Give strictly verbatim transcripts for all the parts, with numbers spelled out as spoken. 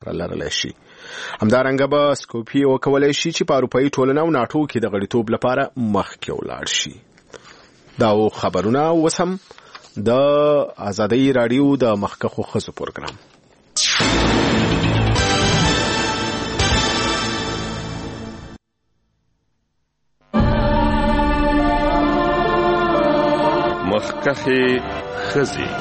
سره لرلی شي. همدارنګه به سکوپي وکولی شي چې په اروپایي ټولنه او ناټو کې د غړیتوب لپاره مخکې ولاړ شي. دا و خبرونه. اوس هم د ازادۍ راډیو د مخکښو ښځو پروګرام. مخکښې ښځې.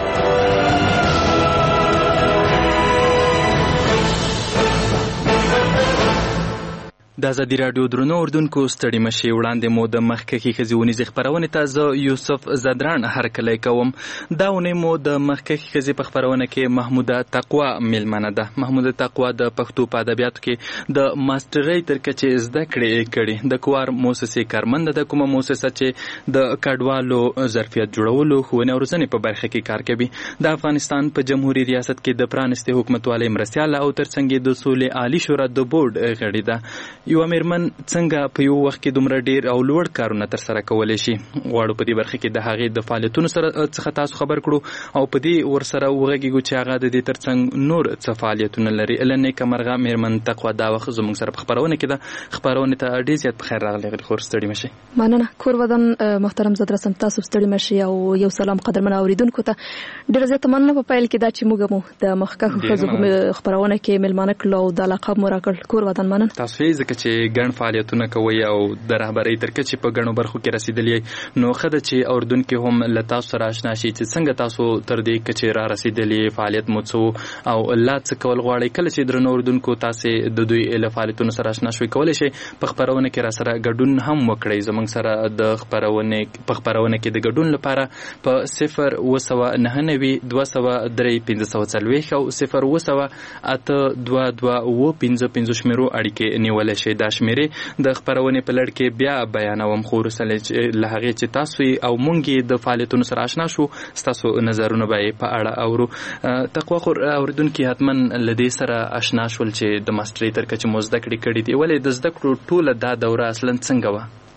د ازادي راډیو درنو اردوونکو ستړي مشي وړاندې مو د مخکښې ښځې ونیزې خپرونې ته زه یوسف زدران هرکلی کوم. دا اونۍ مو د مخکښې ښځې په خپرونه کې محموده تقوا میلمنه ده. محموده تقوا د پښتو په ادبیاتو کې د ماسټرۍ تر کچې زده کړې کړي. د کوار موسسې کارمنده ده، کومه موسسه چې د کډوالو ظرفیت جوړولو، ښوونې او روزنې په برخه کې کار کوي. د افغانستان په جمهوریت ریاست کې د پرانیستې حکومتوالۍ مرستیاله او ترڅنګ د سولې عالی شورا د بورډ غړې ده. یو میرمن څنګه په یو وخت کې دومره ډیر او لوړ کارونه تر سره کولی شي؟ غواړو په دې برخه کې د هغې د فعالیتونو سره څخه تاسو خبر کړو او په دې ورسره وغږیږو چې هغه د دې ترڅنګ نور څه فعالیتونه لري. له نیکه مرغه میرمن تقوا دا وخت زموږ سره په خپرونه کې ده. خپرونې ته ډېر زیات په خیر راغلی. خور ستړي مشئ. مننه. کور ودان محترم زدرا سم تاسو ستړي مشئ او یو سلام قدرمن اوریدونکو ته ډېر زیات مننه. په پیل کې دا چې موږ مو د مخکښو ښځو خپرونه کې میلمانه کړل او د لقب مو راکړ. کور ودان مننه. تاسو یې ځکه چې ګڼ فعالیتونه کوي او د رهبرۍ تر کچې په ګڼو برخو کې رسیدلی، نو ښه ده چې اردوونکي هم له تاسو سره اشنا شي چې څنګه تاسو تر دې کچې را رسیدلی، فعالیت مو څه او لا څه کول غواړئ. کله چې درنو اردوونکو تاسې د دوی له فعالیتونو سره اشنا شوئ، کولی شئ په خپرونه کې را سره ګډون هم وکړئ. زموږ سره د خپرونې په خپرونه کې د ګډون لپاره په صفر اوه سوه نهه نوي دوه سوه درې پنځه سوه څلوېښت او صفر اوه سوه اته دوه دوه اوه پنځه پنځه شمیرو اړیکې نیولی شئ. دا شمیرې د خپرونې په لړ کې بیا بیانوم، خو وروسته له هغې چې تاسو او موږ یې د فعالیتونو سره اشنا شو، ستاسو نظرونه به یې په اړه اورو. تقوا خور اورېدونکي حتما له دې سره اشنا شول چې د ماسټرۍ تر کچې مو زده کړې کړي دي. ولې د زده کړو ټوله دا دوره اصلا څنګه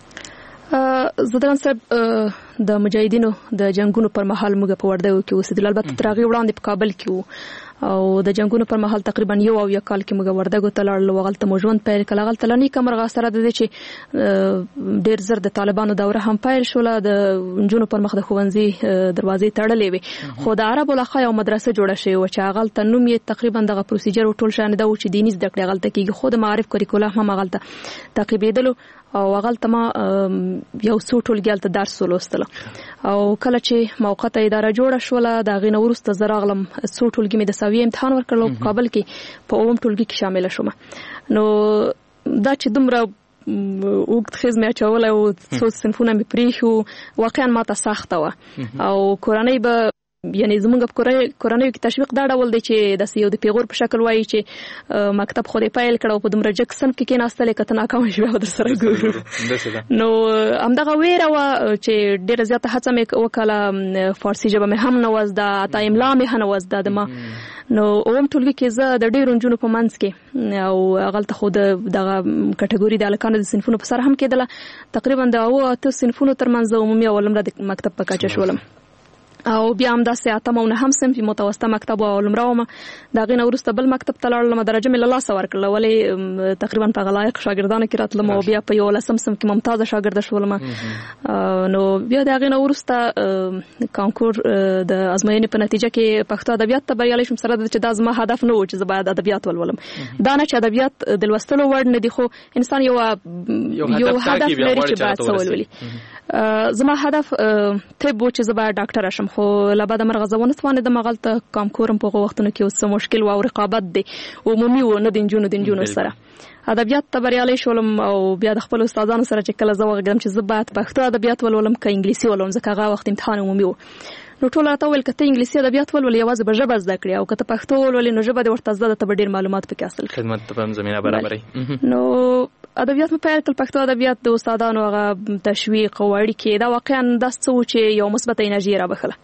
وه؟ زدران صاحب د مجاهدینو د جنگونو پر مهال موږ په وردګو کې اوسېدل. البته تر هغې وړاندې په کابل کې وو او د جنگونو پر مهال تقریبا یو او یا کال کې موږ وردګو ته لاړل. هغلته مو ژوند پیل کړ. هغلته له نیکه مرغه سره د دې چې ډېر زر د طالبانو دوره هم پیل شوله. د نجونو پر مخ د ښوونځي دروازې تړلې وې، خو د عربو لخوا یو مدرسه جوړه شوې وه چې هغلته نوم یې تقریبا دغه پروسیجر او ټول شان دا و چې دیني زده کړې هغلته کېږي، خو د معارف کریکولم هم هغلته تعقیبېدلو او هغلته ما یو څو ټولګي هلته درس ولوستله. او کله چې موقته اداره جوړه شوله، د هغې نه وروسته زه راغلم، څو ټولګي مې د سویې امتحان ورکړل او په کابل کې په اووم ټولګي کې شامله شوم. نو دا چې دومره اوږد خیز مې اچولی او څو صنفونه مې پرېښو، واقعا ماته سخته وه او کورنۍ به یعنی زمونږ په کورنیو کې تشویق دا ډول دی چې داسې یو د پیغور په شکل وایي چې مکتب خو دې پیل کړه او په دومره جګ صنف کې کېناستلې، که ته ناکامه شوې او در سره ګورو. نو همدغه ویره وه چې ډېره زیاته هڅه مې وکړله. فارسي ژبه مې هم نه وه زده، حتی املا مې هم نه وه زده د ما. نو اووم ټولګي کې زه د ډېرو نجونو په منځ کې او هغلته خو د دغه کټګوري د هلکانو د صنفونو په سر هم کېدله. تقریبا د اوه اته صنفونو تر منځ د عمومي او لومړه د مکتب په کچه شولم او بیا هم داسې اتم او نهم صنف متوسطه مکتب او لومړه ومه. د هغې نه وروسته بل مکتب ته لاړلم، درجه مې له لاسه ورکړله، ولې تقریبا په هغه لایق شاګردانو کې راتلم او بیا په یولسم صنف کې ممتازه شاګرده شولم. نو بیا د هغې نه وروسته کانکور د ازموینې په نتیجه کې پښتو ادبیات ته بریالی شوم. سره چې دا زما هدف نه و چې زه باید ادبیات ولولم، دا نه چې ادبیات د لوستلو وړ نه دي، خو انسان یو یو هدف لري چې باید څه ولولي. زما هدف طب و چې زه باید ډاکټره شم، خو له بده مرغه زه ونه توانېدم. هغلته کامکورم په هغو وختونو کې اوس څه مشکل و او رقابت دی عمومي و، نه د نجونو د نجونو سره. ادبیات ته بریالی شولم او بیا د خپلو استادانو سره چې کله زه وغږېدم چې زه باید پښتو ادبیات ولولم که انګلیسي ولولم، ځکه هغه وخت امتحان عمومي و. نو ټول راته وویل که ته انګلیسي ادبیات ولولې یوازې به ژبه زده کړې، او که ته پښتو ولولې نو ژبه دې ورته زده ده، ته به ډېر معلومات پکې حاصل کړې. خدمت ته هم زمینه برابروي. نو ادبیات مې پیل کړل. پښتو ادبیات د استادانو هغه تشویق او اړیکې دا واقعا داسې څه و چې یو مثبته انرژي یې رابخله.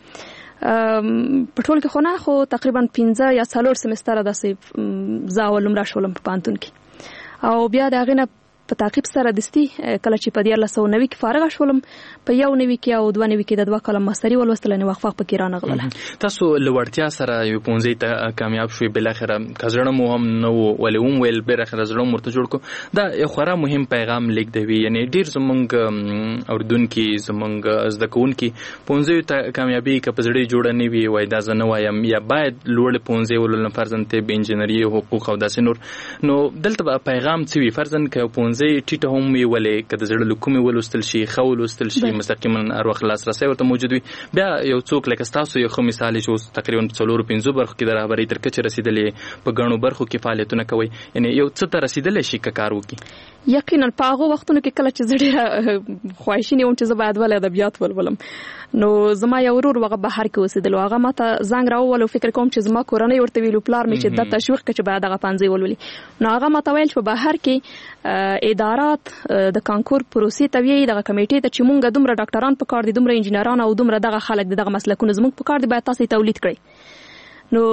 په ټول کې خو نه، خو تقریبا پنځه یا څلور سمستره داسې زه اول لومړه شولم په پوهنتون کې. او بیا د هغې نه په تعقیب سره دستي کله چې په دیارلس سوه نوي کې فارغه شولم په یو نوي کې او دوه نوي کې د دوه کاله ماستري ولوستل نو وقفه پکې رانغله. تاسو لوړتیا سره یو پونځي ته کامیاب شوي بل اخره کزړه مو هم نو ولوم ویل بل اخره زړه مرته جوړ کو دا یو خورا مهم پیغام لیک دی یعنی ډیر زمونږ اردوونکي زمونږ زده کوونکي پونځي ته کامیابی ک پزړی جوړ نه وي وای دا زنه وایم یا باید لوړ پونځي ولول فرضاً ته انجینری حقوق او داسې نور نو دلته پیغام څه وي فرضاً ک پونځي ټیټه هم وی ولې ک د زړه لکومي ولوستل شي خول وستل شي مستقیما ارو خلاص راسي ورته موجود وي بیا یو څوک لکه تاسو یو خو مثال چې تقریبا څلور پنځه برخو کې د رهبری تر کچې رسیدلې په غنو برخو کې فعالیتونه کوي یعنی یو څه ته رسیدلې شي کار وکي. یقینا په هغه وختونو کې کله چې زړه خوښینی وم چې زه باید ول ادبیات ولولم نو زما یو ورور وغه بهر کې اوسېدل هغه ماته زنګ راوول فکر کوم چې زما کورنۍ ورته ویلو پلار مې چې د تشویق کې چې باید هغه پنځه ولولي نو هغه ماته ویل چې بهر کې ادارات د کانکور پروسې توی دغه کمیټې ته چې مونږ دومره ډاکټران په کار دي دومره انجینران او دومره دغه خلک دغه مسلکونه زموږ په کار دي باید تاسو تولید کړئ نو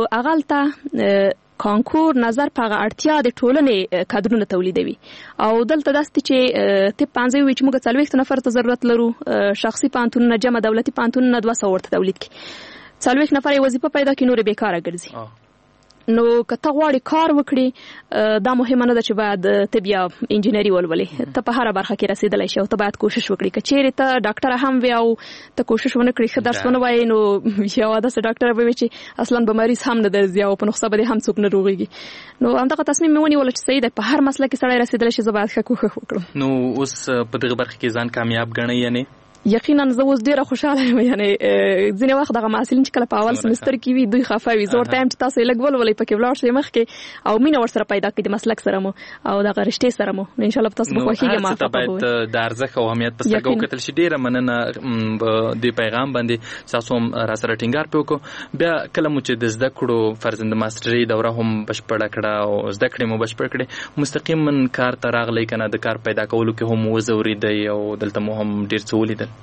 هغه کانکور نظر په اړتیا د ټولنې کادرونه تولیدوي او دلته داسې چې ته پنځه وی چې موږ څلوېښت نفر ته ضرورت لرو شخصي پانتونونه جمع دولتي پانتونونه دوه سوه ورته تولید کړي څلوېښت نفر یې وظیفه پیدا کړي نور بیکاره ګرځي نو که ته غواړې کار وکړي دا مهمه نه ده چې باید ته بیا انجینري ولولې ته په هره برخه کې رسېدلی شي او ته باید کوشش وکړي که چیرې ته ډاکټره هم وي او ته کوشش ونه کړې ښه درس ونه وایې نو یوه داسې ډاکټره به وي چې اصلا به مریض هم نه درځي او په نسخه به دې هم څوک نه روغېږي نو همدغه تصمیم مې ونیوله چې صحیح دی په هر مسله کې سړی رسېدلی شي زه باید ښه کوښښ وکړم. نو اوس په دغه برخه کې ځان کامیاب ګڼئ یعنې یقینا زه اوس ډیره خوشاله یم یعنی ځینې وخت دغه محصلین چې کله په اول سمستر کې وي دوی خفه وي زه ورته یم چې تاسو یې لږ ولولئ پکې ولاړ شئ مخکې او مینه ورسره پیدا کړئ د مسلک سره مو او دغه رشتې سره مو نو انشاءالله تاسو به خوښیږئ موفقه به باید د ارزښت او اهمیت په سترګه وکتل شي. ډیره مننه د پیغام باندې تاسو هم را سره ټینګار پې وکړو بیا کله مو چې د زده کړو فرضاً د ماسټري دوره هم بشپړه کړه او زده کړې مو بشپړ کړې مستقیما کار ته راغلی که نه د کار پیدا کولو کې هم وځورېدئ او دلته مو هم ډېر څه ولیدل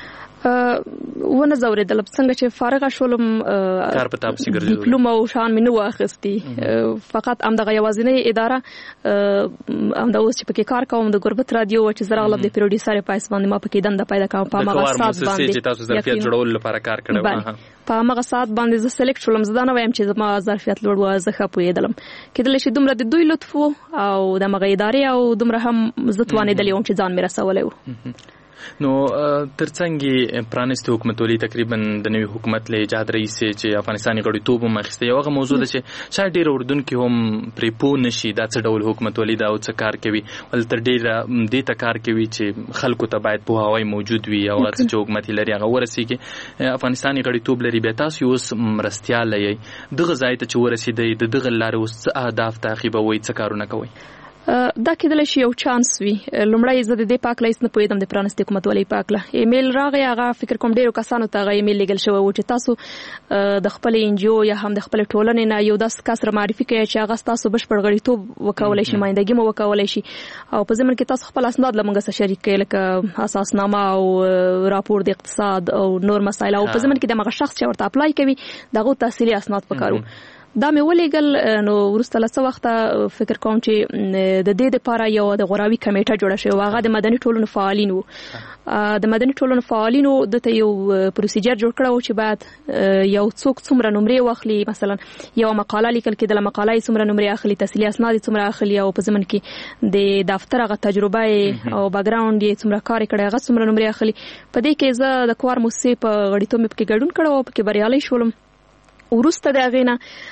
ونه زورېدل څنګه چې فارغه شولم کار په تاپسي ګرځېدل ډیپلوم او شان مې نه و اخیستي فقط همدغه یوازینۍ اداره همدا اوس چې پکې کار کوم د ګربت رادیو چې زه راغلم د پروډیوسر په حیث باندې ما پکې دنده پیدا کوم په هغه ساعت باندې چې تاسو ظرفیت جوړولو لپاره کار کړی په هغه ساعت باندې زه سلیکټ شولم زه دا نه وایم چې زما ظرفیت لوړ و زه ښه پوهېدلم کېدلی شي دومره د دوی لطف او د هغه ادارې او دومره هم زه توانېدلی وم چې ځان مې رسولی و. نو ترڅنګ پرانیستي حکومتولي تقریبا د نوي حکومت له ایجاد رئیسې چې افغانستان غړیتوب هم اخیستی یو هغه موضوع ده چې شاید ډېر اردوونکي هم پرې پوه نه شي دا څه ډول حکومتولي ده او څه کار کوي ولې تر ډېره دې ته کار کوي چې خلکو ته باید پوهاوی موجود وي او هغه څه چې حکومت یې لري هغه ورسېږي. افغانستان غړیتوب لري بیا تاسو اوس مرستیال یې دغه ځای ته چې ورسېدئ د دغه لارې اوس څه اهداف تعقیبوئ څه کارونه کوئ؟ دا کېدلی شي یو چانس وي لومړی زه د دې په هکله هېڅ نه پوهېدم د پرانیستې حکومتولۍ په هکله ایمیل راغی هغه فکر کوم ډېرو کسانو ته هغه ایمیل لیږل شوی و چې تاسو د خپلې ان جي او یا هم د خپلې ټولنې نه یو داسې کس را معرفي کوئ چې هغه ستاسو بشپړ غړیتوب وکولی شي مایندګي مو وکولی شي او په ضمن کې تاسو خپل اسناد له موږ سره شریک کوئ لکه اساسنامه او راپور د اقتصاد او نور مسایل او په ضمن کې د هغه شخص چې ورته اپلای کوي د هغو تحصیلي اسناد پکار وو دا مې ولیږل نو وروسته له څه وخته فکر کوم چې د دې دپاره یو د غوراوي کمیټه جوړه شوې وه هغه د مدني ټولنو فعالین وو د مدني ټولنو فعالینو دته یو پروسیجر جوړ کړی و چې باید یو څوک څومره نمرې واخلي مثلا یو مقاله لیکل کېدله مقاله یې څومره نمرې اخلي تحصیلي اسناد یې څومره اخلي او په ضمن کې د دفتر هغه تجربه یې او بیکګراونډ یې څومره کار یې کړی هغه څومره نمرې اخلي په دې کې زه د کوار موسسې په غړیتوب مې پکې ګډون کړی او پکې بریالی شولم وروسته د هغې نه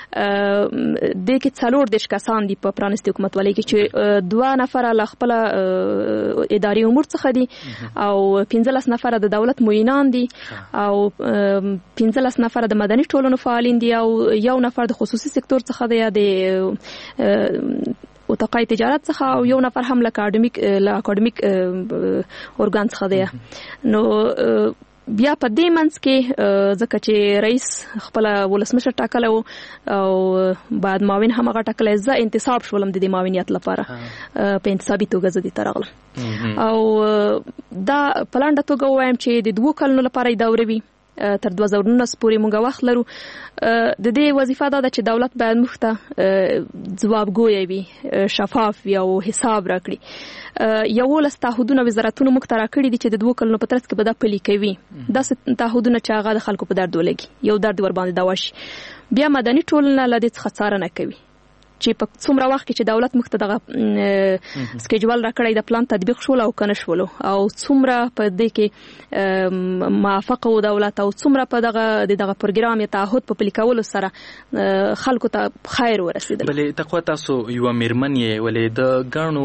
دې کې څلور دېرش کسان دي په پرانیستې حکومتولۍ کې چې دوه نفره له خپله اداري امور څخه دي او پنځلس نفره د دولت معینان دي او پنځلس نفره د مدني ټولنو فعالین دي او یو نفر د خصوصي سکتور څخه دی یا د اتقای تجارت څخه او یو نفر هم له اکاډمیک له اکاډمیک ارګان څخه دی نو بیا په دې منځ کې ځکه چې رئیس خپله ولسمشر ټاکلی و او بعد معاون هم هغه ټاکلی زه انتصاب شولم د دې معاونیت لپاره په انتصابي توګه زه دې ته راغلم او دا په لنډه توګه ووایم چې د دوو کلونو لپاره یې دوره وي تر دوه زره نولس پورې موږ وخت لرو. د دې وظیفه دا ده چې دولت باید موږ ته ځوابګوی وي، شفاف وي او حساب راکړي. یولس تعهدونه وزارتونو موږ ته راکړي دي چې د دوه کلونو په ترڅ کې به دا پلي کوي. داسې تعهدونه چې هغه د خلکو په درد ولګي، یو درد ورباندې دوا شي. بیا مدني ټولنه له دې څخه څارنه کوي چې په څومره وخت کې چې دولت موږ ته دغه سکیجول راکړی د پلان تطبیق شول او کنه شول، او څومره په دې کې موافق و دولت، او څومره په دغه دغه پروګرام یا تعهد په پلي کولو سره خلکو ته خیر ورسېدل. بلې تقوا تاسو یوه میرمن یې، ولې د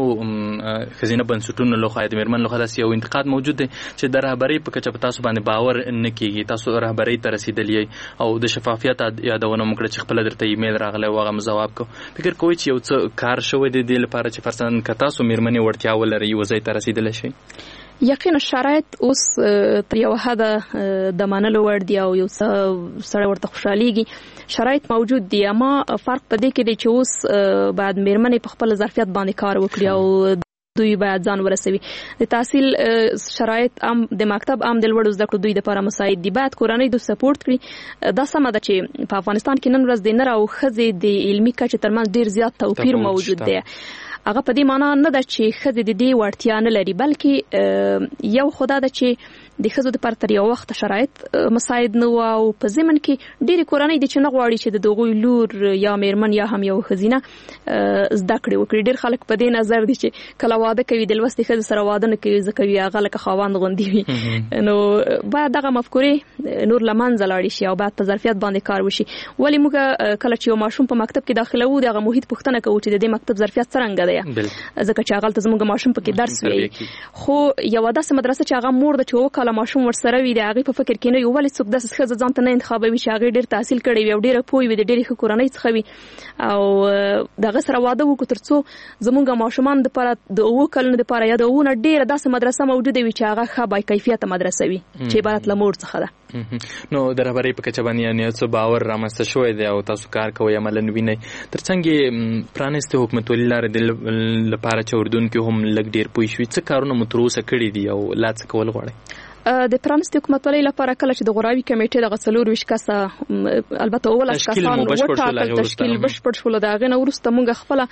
ګڼو ښځینه بنسټونو لخوا د میرمن لخوا داسې یو انتقاد موجود دی چې د رهبرۍ په کچه په تاسو باندې باور نه کېږي، تاسو رهبرۍ ته رسېدلي یئ او د شفافیت یادونه مو کړه چې خپله درته ایمیل راغلی و هغه م ځواب کړو. فکر کوئ چې یو څه کار شوی دی دې لپاره چې فرضاً که تاسو میرمنې وړتیا ولرئ یوه ځای ته رسېدلی شئ؟ یقینا شرایط اوس تر یوه حده د منلو وړ دي او یو څه سړی ورته خوشحالېږي. شرایط موجود دي، اما فرق په دې کې دی چې اوس باید میرمنې په خپل ظرفیت باندې کار وکړي او دوی باید ځان ورسوي. د تحصیل شرایط هم د مکتب هم د لوړو زده کړو دوی دپاره مساعد دي. باید کورنۍ دوی سپورټ کړي. دا سمه ده چې په افغانستان کې نن ورځ د نر او ښځې د علمي کچې ترمنځ ډېر زیات توپیر موجود دی. هغه په دې معنا نه ده چې ښځې د دې وړتیا نه لري، بلکې یو خو دا ده چې د ښځو دپاره تر یو وخته شرایط مساعد نه وو، او په ضمن کې ډېرې کورنۍ دي چې نه غواړي چې د دغوی لور یا میرمن یا هم یو ښځینه زده کړې وکړي. ډېر خلک په دې نظر دي چې کله واده کوي د لوستې ښځې سره واده نه کوي، ځکه وي هغه لکه خاوند غوندې وي. نو باید دغه مفکورې نور له منځه لاړې شي او باید په ظرفیت باندې کار وشي. ولې موږ کله چې یو ماشوم په مکتب کې داخلوو د هغه محیط پوښتنه کوو چې د دې مکتب ظرفیت څرنګه دی، ځکه چې هغلته زموږ ماشوم پکې درس وایي. خو یوه داسې مدرسه چې هغه مور ده چې اووه کاله ماشوم ورسره وي، د هغې په فکر کې نه وي ولې څوک داسې ښځه ځان ته نه انتخابوي چې هغې ډېر تحصیل کړی وي او ډېره پوه وي، د ډېرې ښه کورنۍ څخه وي، او د هغه سره واده وکړو تر څو زموږ ماشومان دپاره د اووه کلونو دپاره یا د اووه نه ډېره داسې مدرسه موجوده وي چې هغه ښه باکیفیته مدرسه وي چې عبارت له مور څخه ده. نو د رهبرۍ په کچه باندې یعنې څه باور رامنځته شوی دی او تاسو کار کوئ عملاً وینئ. تر څنګ یې پرانیستې حکومتولي لارې د لپاره چې اردوونکي هم لږ ډېر پوه شوي، څه کارونه مو تر اوسه کړي دي او لا څه کول غواړئ؟ د پرانیستې حکومتولۍ لپاره کله چې د غوراوي کمیټې دغه څلورویشت کسه البته اوولس کسان وټاکل، تشکیل بشپړ شول. د هغې نه وروسته موږ خپله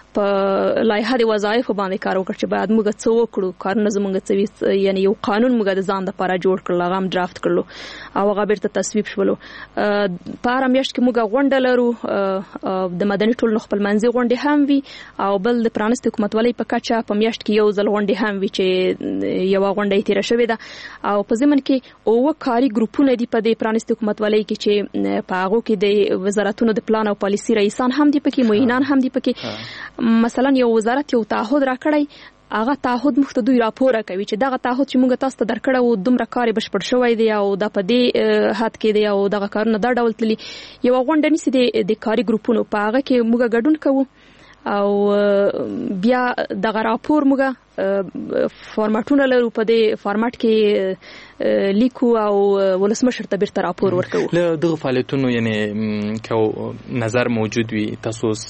په لایحه د وظایفو باندې کار وکړ چې باید موږ څه وکړو، کارونه زموږ څه وي، یعنې یو قانون موږ د ځان دپاره جوړ کړل، هغه هم ډرافت کړلو او هغه بیرته تصویب شولو. په هره میاشت کې موږ غونډه لرو، د مدني ټولنو خپل منځي غونډې هم وي، او بل د پرانیستې حکومتولۍ په کچه په میاشت کې یو ځل غونډې هم وي چې یوه غونډه یې تېره شوې ده. او په ضمن کې اووه کاري ګروپونه دي په دې پرانیستې حکومتولۍ کې چې په هغو کې د وزارتونو د پلان او پالیسي رئیسان هم دي پکې، معینان هم دي پکې. مثلا یو وزارت یو تعهد راکړی، هغه تعهد موږ ته دوی راپوره کوي چې دغه تعهد چې موږ تاسو ته درکړی و دومره کار یې بشپړ شوی دی او دا په دې حد کې دی او دغه کارونه دا ډول تللي. یوه غونډه نیسي د کاري ګروپونو، په هغه کې موږ ګډون کوو او بیا دغه راپور موږ فارمټونه لرو، په دې فارمټ کې لیکو او ولسمشر ته بیرته راپور ورکوو. له دغه فعالیتونو یعنې که نظر موجود وي، تاسو اوس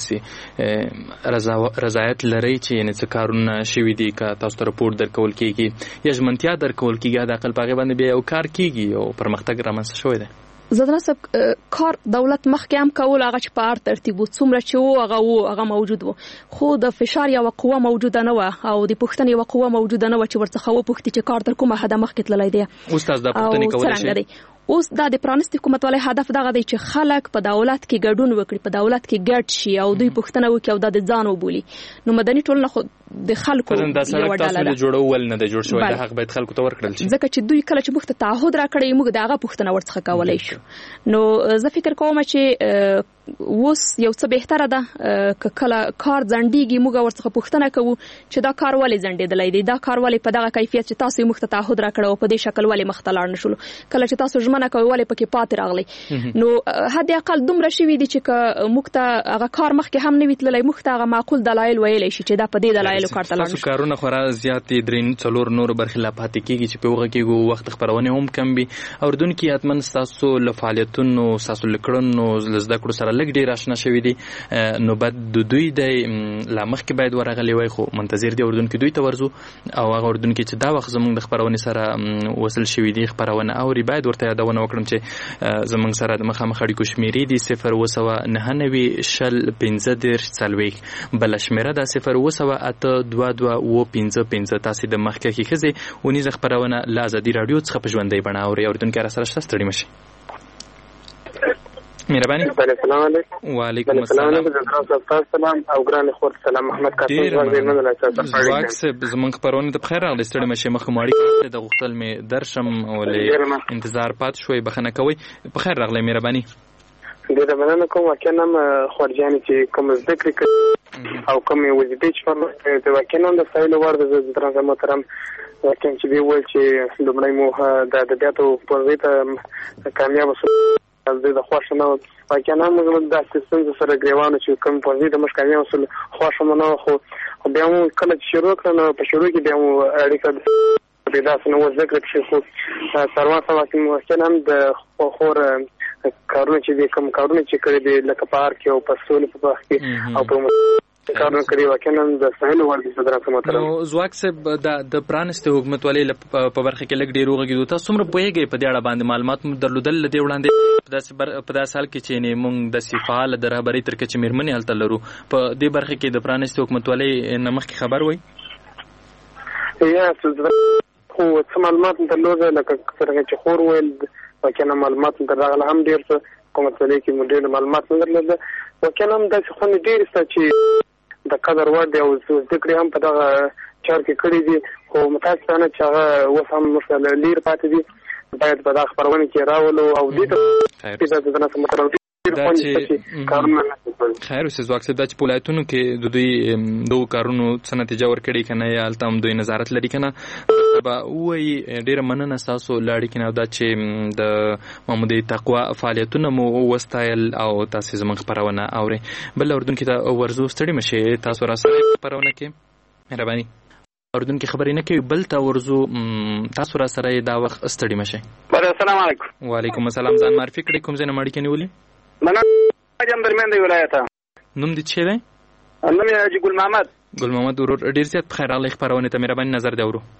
داسې رضایت لرئ چې یعنې څه کارونه شوي دي که تاسو ته راپور درکول کېږي یا ژمنتیا درکول کېږي، حد اقل په هغې باندې بیا یو کار کېږي او پرمختګ رامنځته شوی دی؟ زدنه صاحب کار دولت مخکې هم کول، هغه چې په هر ترتیب و څومره چې و هغه و هغه موجود و، خو د فشار یوه قوه موجوده نه وه او د پوښتنې یوه قوه موجوده نه وه چې ورڅخه وپوښتي چې کار تر کومه حده مخکې تللی دی. اوس تاسو دا پوښتنې کولی شئ؟ اوس دا د پرانیستې حکومتولۍ هدف دغه دی چې خلک په دولت کې ګډون وکړي، په دولت کې ګډ شي او دوی پوښتنه وکړي او دا د ځان وبولي. نو مدني ټولنه خو د خلکو یوه ډله ده، جوړول نه ده جوړ شوی، دا حق باید خلکو ته ورکړل شي، ځکه چې دوی کله چې موږ ته تعهد راکړی موږ د هغه پوښتنه ورڅخه کولی شو. نو زه فکر کوم چې اوس یو څه بهتره ده که کله کار ځنډېږي موږ ورڅخه پوښتنه کوو چې دا کار ولې ځنډېدلی دی، دا کار ولې په دغه کیفیت چې تاسو یې موږ ته تعهد راکړی او په دې شکل ولې مخته لاړ نه شولو، کله چې تاسو ژمنه کوئ ولې پکې پاتې راغلی. نو حد اقل دومره شوي دي چې که موږ ته هغه کار مخکې هم نه وي تللی، موږ ته هغه معقول دلایل ویلی شي چې دا په دې دلایل پیلو کار ته لاړ تاسو کارونه خورا زیات درې څلور نور برخې لا پاتې کیږي چې په وګه کېږو وخت خبرونه هم کم وي اوردون کې اتمن تاسو له فعالیتونو تاسو لکړنو زده کړو سره لګ ډیر آشنا شوي دي نو بعد د دوی د لا مخکې باید ورغلی وای خو منتظر دي اوردون کې دوی ته ورزو او هغه اوردون کې چې دا وخت زموږ د خبرونه سره وصل شوي دي خبرونه اوري باید ورته یادونه وکړم چې زموږ سره د مخامخ اړیکو شمیرې دي صفر اوه سوه نهه نوي شل پنځه دېرش څلوېښت بله شمیره ده صفر اوه سوه اته دوه دوه اوه پنځه پنځه تاسې د مخکښې ښځې اونیزه خپرونه له ازادي راډیو څخه په ژوندۍ بڼه اورئ اورېدونکي راسره شته ستړي مه شئ مهرباني السلام علیکم وعلیکم السلام سلام او ګران خور سلام محمد قاسم زواک صاحب زمونږ خپرونه ته بخیر راغلی ستړي مه شئ مخکې مو اړیکه د غوښتل مې درشم ولې انتظار پاتې شوی بخښنه کوئ بخیر راغلی مهرباني ډېره مننه کوم واقعا هم خورجانې چې کوم زده کړې کوي او کومې وظیفې چې پر د واقعا هم د ستایلو وړ د درنه محترم واقعا چې دی وویل چې لومړی مو د ادبیاتو پوهنځي ته کامیابه شو د خوښه نه واقعا هم زموږ داسې ستونزو سره ګریوانو چې کوم پوهنځي ته موږ کامیابه شول خوښه مو نه وه خو بیا مو کله چې شروع کړه نو په شروع کې بیا مو اړیکه د داسې نه زده کړې پسې خو سروان صاحب واقعا هم د خور کارونه چې دي کوم کارونه چې کړي دي لکه په ارګ کې او په سولې په باغ کې او په کارونه کړي واقعا د سهیل ور دي صدر محترم نو زواک صاحب د د پرانستې حکومتولۍ په برخه کې لګ ډیر وګړي تاسو څومره پوهیږئ په دې اړه باندې معلومات مو درلودل لدې وړاندې په داسې په داسې حال کې چې نه موږ د سفال د رهبرۍ تر کې میرمنې هلته لرو په دې برخه کې د پرانستې حکومتولۍ نه مخکې خبر وای یا خو څه معلومات درلوده لکه څنګه چې خور ویل واقعا معلومات درغله هم ډیر څه کومه کې مو ډیر معلومات درلوده واقعا هم داسې خو ډیر څه چې د قدر وړ دی او زده کړې هم په دغه چار کې کړي دي خو متاسفانه چې هغه اوس هم مثلا لیر پاتې دي باید په دغه خپرونه کې راولو او دې ته د دغه مترو خیر اوسې زواک صاحب دا چې په ولایتونو کې د دوی دغو کارونو څه نتیجه ورکړې که نه یا هلته هم دوی نظارت لري که نه به ووایي ډېره مننه ستاسو له اړیکې نه دا چې د محمود تقوا فعالیتونه مو وستایل او تاسې زموږ خپرونه اورئ بل اردونکي ته ورځو ستړي مه شئ تاسو راسره خپرونه کې مهرباني اردونکي خبرې نه کوي بل ته ورځو تاسو راسره دا وخت ستړي مه شئ السلام علیکم وعلیکم السلام ځان معرفي کړئ کوم ځای نه مو اړیکې نیولې مننه جام درمیان دی ولایت نوم دې څه دی نوم یې حاجي ګل محمد ګل محمد ورور ډېر زیات په خیر راغلی خپرونې ته مهرباني نظر دی ورو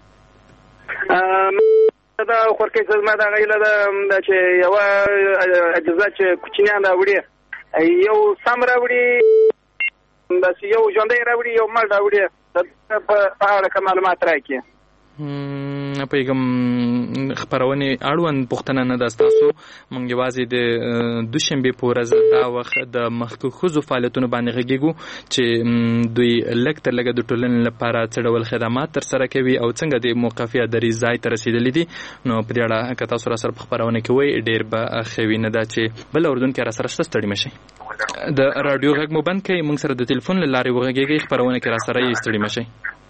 دا خورکې زما دا غیله ده چې یوه اجزا چې کوچنیان راوړي یو سم راوړي داسې یو ژوندی راوړي یو مړ راوړي په اړه که معلومات راکړي نه پوهېږم خپرونې اړوند پوښتنه نه ده ستاسو موږ یوازې د دوشنبې په ورځ دا وخت د مخکې ښځو فعالیتونو باندې غږېږو چې دوی لږ تر لږه د ټولنې لپاره څه ډول خدمات ترسره کوي او څنګه د موقفي اداري ځای ته رسېدلي دي نو په دې اړه که تاسو راسره په خپرونه کې وایي ډېر به ښه وي نه دا چې بل اردونکي راسره شته ستړي مه شئ د راډیو غږ مو بند کړئ موږ سره د تلیفون له لارې وغږېږئ خپرونه کې راسره یې ستړي مه شئ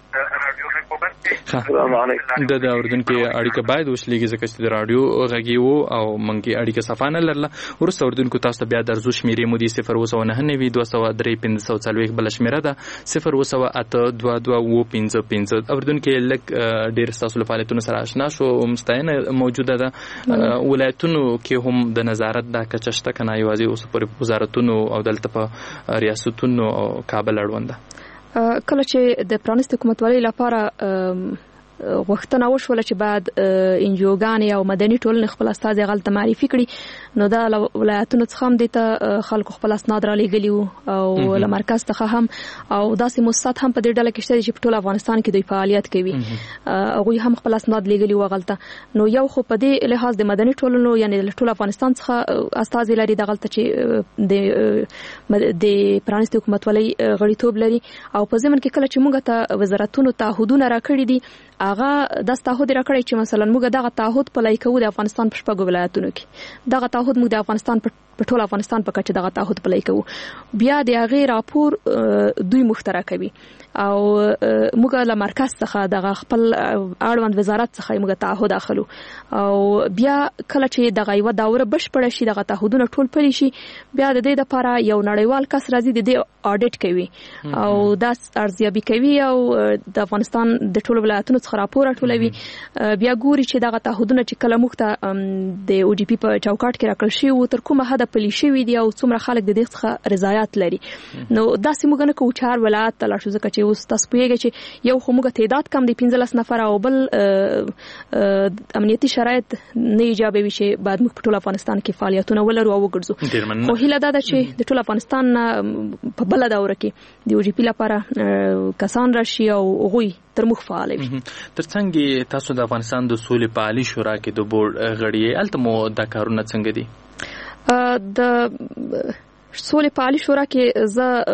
د د اردونکي اړیکه باید وشلېږي ځکه چې د راډیو غږی وو او موږ اړیکه صفا نه لرله وروسته اردونکو تاسو ته بیا درځو شمیرې مو دي صفر اوه سوه نهه نوي دوه سوه درې پنځه سوه څلوېښت بله شمیره ده صفر اوه سوه اته دوه دوه اوه پنځه پنځه اردونکي لږ ډېر ستاسو له فعالیتونو سره اشنا شو ستاینه موجوده ده ولایتونو کې هم د نظارت دا کچه شته که نه یوازې اوس پورې وزارتونو او دلته په ریاستونو او کابل اړوند ده کله چې د پرانستې حکومتولۍ لپاره غوښتنه وشوله چې باید انجیوګانې او مدني ټولنې خپل استازي هغلته معرفي کړي نو دا له ولایتونو څخه هم دې ته خلکو خپل اسناد رالیږلي وو او له مرکز څخه هم او داسې موسسات هم په دې ډله کې شته چې په ټول افغانستان کې دوی فعالیت کوي هغوی هم خپل اسناد لیږلي وو هغلته نو یو خو په دې لحاظ د مدني ټولنو یعنې له ټول افغانستان څخه استازي لري دغلته چې د پرانستې حکومتولۍ غړیتوب لري او په ضمن کې کله چې موږ ته وزارتونو تعهدونه راکړي دي هغه د تعهد راکړی چې مثلا موږ دغه تعهد پلی کوو د افغانستان په شپږو ولایتونو کې دغه تعهد موږ د افغانستان په په ټول افغانستان په کچه دغه تعهد پلی کوو. بیا د هغې راپور دوی مخترع کوي او موږ له مرکز څخه دغه خپل اړوند وزارت څخه موږ تعهد اخلو او بیا کله چې دغه یوه دوره بشپړه شي دغه تعهدونه ټول پلي شي بیا د دې دپاره یو نړیوال کس راځي د دې اډیټ کوي او دا ارزیابي کوي او د افغانستان د ټولو ولایتونو څخه راپور راټولوي. بیا ګوري چې دغه تعهدونه چې کله موږ ته د او جی پي په چوکاټ کې راکړل شوي وو تر کومه حده پلي شوي دي او څومره خلک د دې څخه رضایت لري. نو داسې موږ نه کوو چې هر ولایت ته لاړ شو ځکه چې اوس تاسو پوهېږئ چې یو خو موږ تعداد کم دی پنځلس نفره او بل امنیتي شرایط نه ایجابوي چې باید موږ په ټول افغانستان کې فعالیتونه ولرو او وګرځو. خو هیله دا ده چې د ټول افغانستان په بله دوره کې د او جی پي لپاره کسان راشي او هغوی تر موږ فعاله وي. تر څنګه تاسو د افغانستان د سولې په عالي شورا کې د بورډ غړي یې هلته مو دا کارونه څنګه دي؟ د سولې په عالي شورا کې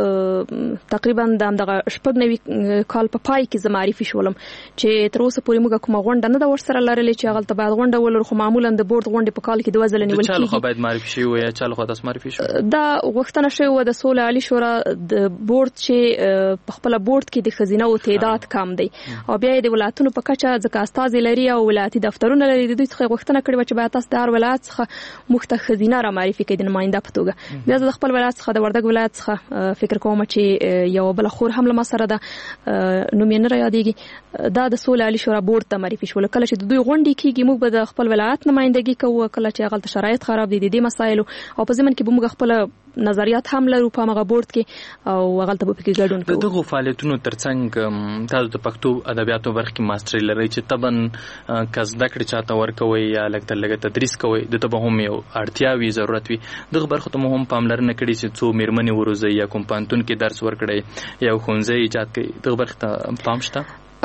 زه تقریبا د همدغه شپږ نوي کال په پای کې زه معرفي شولم چې تر اوسه پورې موږ کومه غونډه نه ده ورسره لرلې چې هغلته باید غونډه ولرو خو معمولا د بورډ غونډې په کال کې دوه ځله نیول کېږي. د چا لخوا باید معرفي شوي وي یا چا لخوا تاسو معرفي شوي؟ دا غوښتنه شوې وه د سولې عالي شورا د بورډ چې په خپله بورډ کې د ښځینهو تعداد کم دی او بیا یې د ولایتونو په کچه ځکه استازي لري او ولایتي دفترونه لري د دوی څخه غوښتنه کړې وه چې باید تاسو د هر ولایت څخه موږ ته ښځینه را معرفي کړئ د نماینده په توګه. بیا زه د خپل ولایت څخه د وردګ ولایت څخه فکر کوم چې یو بل خور هم له ما سره ده نوم یې نه را یادېږي دا د سولې عالي شورا بورډ ته معرفي شول. کله چې د دوی غونډې کېږي موږ به د خپل ولایت نمایندګي کوو کله چې هغلته شرایط خراب دي د دې مسایلو او په ضمن کې به موږ خپله نظریات هم لرو په همغه بورډ کې او هغلته به پکې ګډون کوو. د دغو فعالیتونو تر څنګ تاسو د پښتو ادبیاتو برخه کې ماستري لرئ چې طبعا که زده کړې چاته ورکوئ یا لږ تر لږه تدریس کوئ دته به هم یو اړتیا وي ضرورت وي. دغه برخو ته مو هم پاملرنه کړې چې څو مېرمنې وروزئ یا کوم پوهنتون کې درس ورکړئ یا ښوونځی ایجاد کړئ دغه برخې ته پام شته؟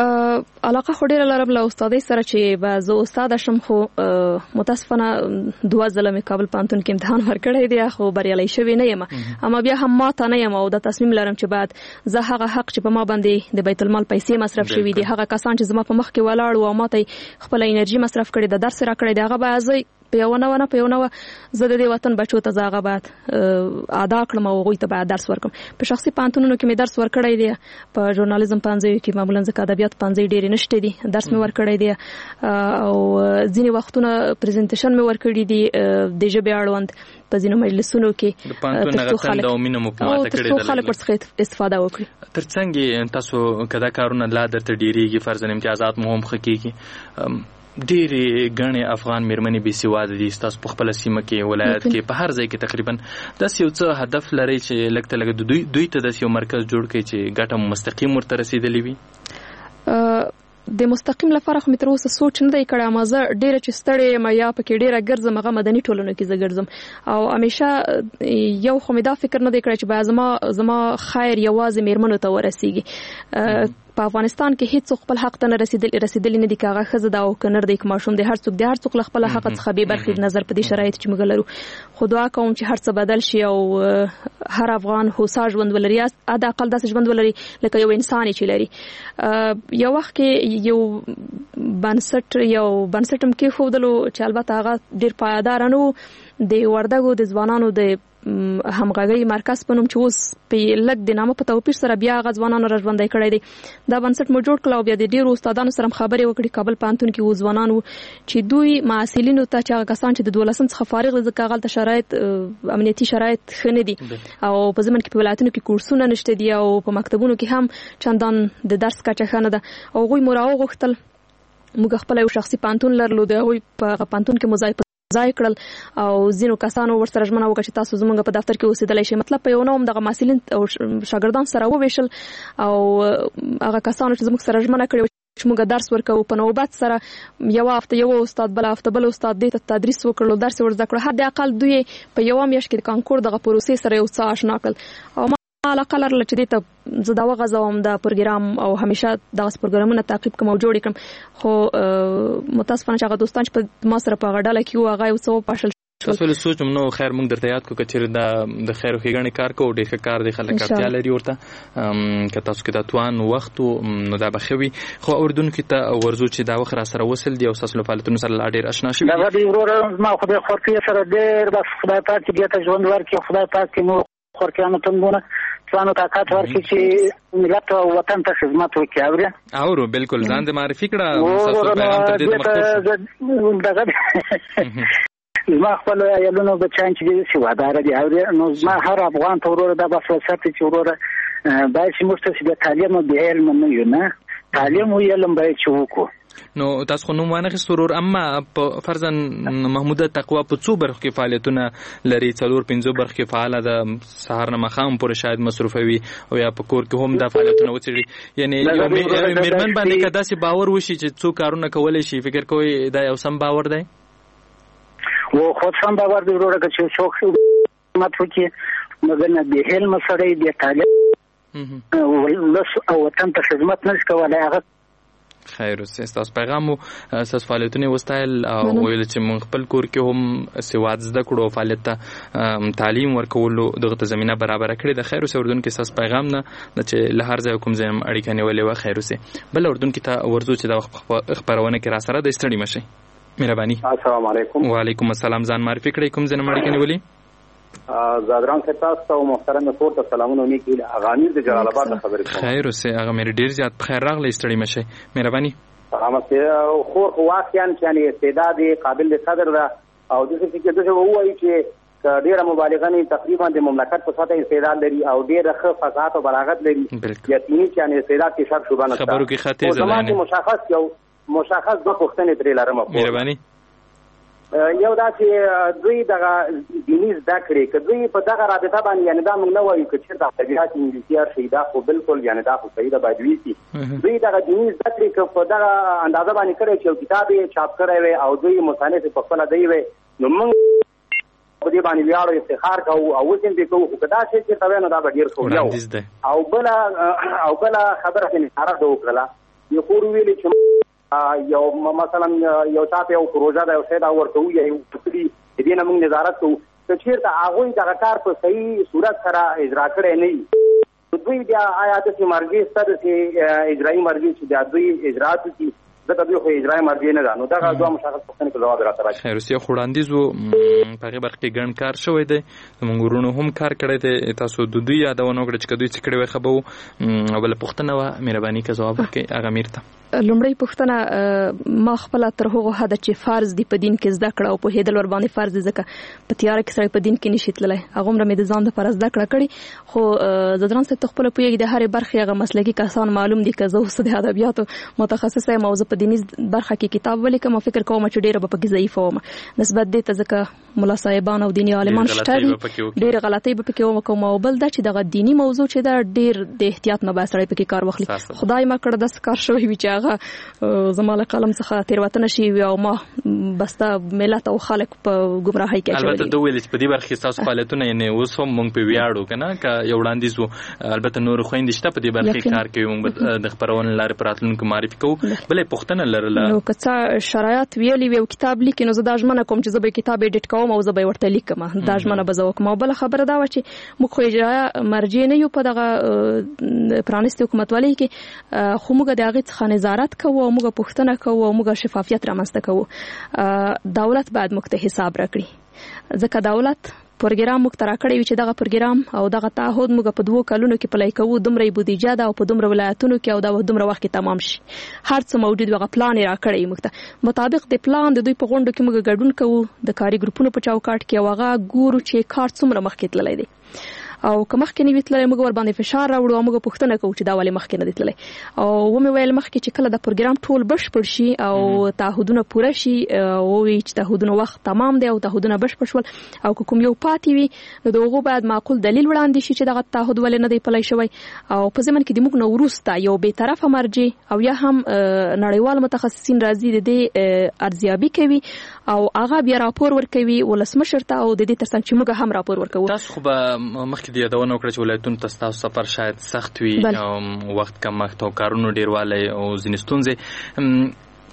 علاقه خو ډېره لرم له استادۍ سره چې به زه استاده شم خو متاسفانه دوه ځله مې کابل پوهنتون کې امتحان ورکړی دی خو بریالی شوې نه یم اما بیا هم ماته نه یم او دا تصمیم لرم چې باید زه هغه حق چې په ما باندې د بیت المال پیسې مصرف شوي دي هغه کسان چې زما په مخ کې ولاړ وو او ماته خپله انرژي مصرف کړې ده درس یې راکړی دی هغه باید زه په یوه نه نه په یو نه زه د دې وطن بچو ته زه هغه باید ادا کړم او هغوی ته باید درس ورکړم. په شخصي پوهنتونونو کې مې درس ورکړی دی په ژورنالیزم پوهنځیو کې معمولا ځکه ادبیات پوهنځۍ ډېرې نشته دي درس مې ورکړی دی او ځینې وختونه پریزنټیشن مې ورکړي دي د ژبې اړوند په ځینو مجلسونو کې د پوهنتون هغه تنده او مینه مو په ماته کړې ده تر څو خلک ورڅخه استفاده وکړي. تر څنګه تاسو که دا کارونه لا درته ډېرېږي فرضاً امتیازات مو هم ښه کېږي ډېرې ګڼې افغان مېرمنې بې سواده دي ستاسو په خپله سیمه کې ولایت کې په هر ځای کې تقریبا داسې یو څه هدف لرئ چې لږ ته لږ دوی دوی ته داسې یو مرکز جوړ کړئ چې ګټه مو مستقیم ورته رسېدلې وي؟ د مستقیم لپاره خو مې تر اوسه سوچ نه دی کړی اما زه ډېره چې ستړې یم یا پکې ډېره ګرځم هغه مدني ټولنو کې زه ګرځم او همیشه یو خو مې دا فکر نه دی کړی چې باید زما زما خیر یوازې مېرمنو ته ورسیږي. په افغانستان کې هیڅ خپل حق ته نه رسیدلی رسیدلی نه دي که هغه ښځه ده او که نر دی که ماشوم دی هر څوک دی هر څوک له خپله حقه څخه بې برخې نظر په دې شرایطو چې موږ لرو خو دعا کوم چې هر څه بدل شي او هر افغان هوسا ژوند ولري حداقل داسې ژوند ولري لکه یو انسان چې لري. یو وخت کې یو بنسټ یو بنسټ هم کېښودلو چې البته هغه ډېر پایداره نه و د وردګو د ځوانانو د همغږۍ مرکز په نوم چې اوس په لږ د نامه په توپیر سره بیا هغه ځوانانو را ژوندی کړی دی. دا بنسټ مو جوړ کړل او بیا د ډېرو استادانو سره هم خبرې وکړې کابل پوهنتون کې و ځوانان وو چې دوی محصلینو ته چې هغه کسان چې د دولسم څخه فارغ دي ځکه هغلته شرایط امنیتي شرایط ښه نه دي او په ضمن کې په ولایتونو کې کورسونه نشته دي او په مکتبونو کې هم چندان د درس کچه ښه نه ده او هغوی مو راوغوښتل موږ خپله یو شخصي پوهنتون لرلو د هغوی په هغه پوهنتون کې مو ځای ځای کړل او ځینو کسانو ورسره ژمنه وکړه چې تاسو زموږ په دفتر کې اوسېدلی شئ مطلب په یو نه هم دغه محصلین او شاګردان سره وویشل او هغه کسانو چې زموږ سره ژمنه کړې چې موږ درس ورکوو په نوبت سره یوه هفته یوه استاد بله هفته بل استاد دې ته تدریس وکړلو درس یې ور زده کړو حداقل دوی په یوه میاشت کې د کانکور دغه پروسې سره یو څه اشنا کړل او ما علاقه لرله چې دې ته زه دا وغځوم د پروګرام او همیشه دغسې پروګرامونه تعقیب کړم او جوړ یې کړم خو متاسفانه چې هغه دوستان چې په ما سره په هغه ډله کې وو هغه یو څه وپاشل تاسو له سوچ نو خیر موږ درته یاد کو کچیر د د خیر ښېګڼې کار کوو ډېر کار دی خلک اړتیا لري ورته که تاسو کې د توان وخت نو دا به ښه وي خو اردوونکو ته ورځو چې دا وخت را سره وصل دي او ستاسو له فعالیتونو سره لا ډېر اشنا شوي دغه دی وروره زما خدای خورکې سره ډېر بس خدای پاک چې دې ته ژوند ورکړي خدای پاک چې نور خورکیانو تنګونه ځانو طاقت ورکړي چې ملت او وطن ته خدمت وکړي اورې اورو بالکل ځان دې معرفي کړه تاسو پیغام تر دې مخکې زما خپل یالونو بچان چې دي سیوادار دي اورې نو زما هر افغان ته وروره دا بس وسات چې وروره باید چې موږ ته د تعلیم او د علم نه یو نه تعلیم او علم باید چې وکړو نو تاسو خو نو مانه سرور اما په فرضاً محموده تقوا په څو برخو کې فعالیتونه لري څلور پنځو برخو کې فعال ده سهار نه مخام پورې شاید مصرفوي او یا په کور کې هم دا فعالیتونه وڅړي یعنی یو میرمن باندې کدا سي باور وشي چې څو کارونه کولای شي فکر کوي دا یو سم باور دی و خود سم باور دی وروره چې څوک مت وکي مګر نه به علم سره دی تعلیم او وطن ته خدمت نشي کولای هغه خیر اوسه تاسو پیغام او تاسو فعالیتونه وستایل او ویل چې موږ خپل کور کې هم سواد زده کړو فعالیت ته تعلیم ورکولو دغه زمينه برابر کړې د خیر اوسه اردن کې تاسو پیغام نه چې له هر ځای کوم ځای اړیکه نیولې و خیر اوسه بل اردن کې ته ورزو چې د خبرونه کې را سره د استړي مشي مهرباني السلام علیکم وعلیکم السلام ځان معرفي کړئ کوم ځای اړیکه نیولې زادران سے تاسو او محترم ټول ته سلامونه نیکی اغامیر د جلال آباد خبرې کوم خیر اوسه هغه مې ډیر زیات خیر راغلی استړي مشه مهرباني سلامت خو واقعا چې استعداد قابل صدر را او د څه کې دغه وایي چې ډیره مبالغه نه تقریبا د مملکت په ساته استعداد لري او ډیره ښه فصاحت او بلاغت لري یقیني چې استعداد کې شک شوبه نه خبرو کې خاطر زلانه مشخص یو مشخص د پښتنې ترې لرم مهرباني یو دا چې دوی دغه دیني زده کړې که دوی په دغه رابطه باندې یعنې دا موږ نه وایو که چېرته طبیعت انګلیسي هر دا خو بالکل یعنې دا خو صحیح ده باید ویسي دوی دغه دیني زده کړې که په دغه اندازه باندې کړی چې یو کتاب یې چاپ کړی وی او دوی مصنف یې په خپله دی وی نو موږ په دې باندې ویاړو افتخار کوو او اوس هم پرې کوو خو که دا شی چېرته وی نو دا به ډېر ښه او بله او بله خبره چې نصارت ده وکړله یو خور ویلې چې یو مثلا یو چاپ یو پروژه دا یو څه دا ورته وي یو کلی دې نه موږ نظارت کوو چې چیرته هغه دغه کار په صحیح صورت سره اجرا کړي نه دوی بیا آیا د مرګي ستاسو اجرایي مرګي چې د دوی اجرات دي دا د خو اجرایي مرګي نه ده نو دا غوښه مشخص پوښتنه کې جواب راته راځي خیر اوسه خوړاندیزو په هغه برخه کې ګڼ کار شوی دی موږ ورونو هم کار کړی دی تاسو د دوی یادونه وکړه چې دوی څه کړی وي خبرو بل پوښتنه و مهرباني که جواب ورکړي هغه میرته لومړی پوښتنه ما خپل تر هغه حد چې فرض دی په دین کې زده کړه او په هیدل ور باندې فرض ځکه په تیار کې سره په دین کې نشي تللی هغه مې د ځان د فرض زده کړه کړي خو زدران څه خپل په یوه د هرې برخه هغه مسلکي کسان معلوم دي که زه اوس د ادبیاتو متخصص یم او زه په دیني برخه کې کتاب ولیکم او فکر کوم چې ډیره به پکې ضعیفه وم نسبت دې ته ځکه مولا صاحبان او دیني عالمان شته ډیره غلطۍ به پکې وکم او بل دا چې دغه دیني موضوع چې دا ډیر د احتیاط نه به سره پکې کار واخلي خدای ما کړ داس کار شوی وی چې هغه زماله قلم څخه تیروتنه شي او ما بستا ملت او خلک په گمراهۍ کې اچولي البته دوی ویل چې په دې برخه تاسو فعالیتونه یعنی اوس هم موږ په ویاړو کنه ک یو وړاندیز البته نور خويند شته په دې برخه کار کوي موږ د خبرونې لارې پراتلونکو معرفي کوو بلې پښتنه لرله نو کڅا شرایط ویلي وی کتاب لیکي نو زه دا ژمنه کوم چې زه به کتاب اډیټ کوم او زه به ورته لیکم دا ژمنه به زه وکم او بل خبره دا و چې موږ خو اجرا مرجع نه یو په دغه پرانیستي حکومتوالۍ کې خو موږ د هغې څخه نظارت کوو او موږ پوښتنه کوو او موږ شفافیت رامنځته کوو دولت باید موږ ته حساب راکړي ځکه دولت پروګرام موږ ته راکړی وي چې دغه پروګرام او دغه تعهد موږ په دوو کلونو کې پلی کوو دومره بودیجه ده او په دومره ولایتونو کې او دا دومره وخت کې تمام شي هر څه موجود هغه پلان یې راکړی موږ ته مطابق د پلان د دوی په غونډو کې موږ ګډون کوو د کاري ګروپونو په چوکاټ کې او هغه ګورو چې کار څومره مخکې تللی دی او که مخکې نه وي تللی موږ ور باندې فشار راوړو او موږ پوښتنه کوو چې دا ولې مخکې نه دی تللی او ومې ویل مخکې چې کله د پروګرام ټول بشپړ شي او تعهدونه پوره شي او وي چې تعهدونه وخت تمام دی او تعهدونه بشپړ شول او که کوم یو پاتې وي نو د هغو باید معقول دلیل وړاندې شي چې دغه تعهد ولې نه دی پلی شوی او په ضمن کې د موږ نه وروسته یو بېطرفه مرجع او یا هم نړیوال متخصصین راځي د دې ارزیابي کوي او هغه بیا راپور ورکوي ولسمشر ته او د دې ترڅنګ چې موږ هم راپور ورکوو تاسو خو به مخکې د یادونه وکړه چې ولایتونو ته ستاسو سفر شاید سخت وي وخت کم وخت او کارونو ډیروالی او ځینې ستونزې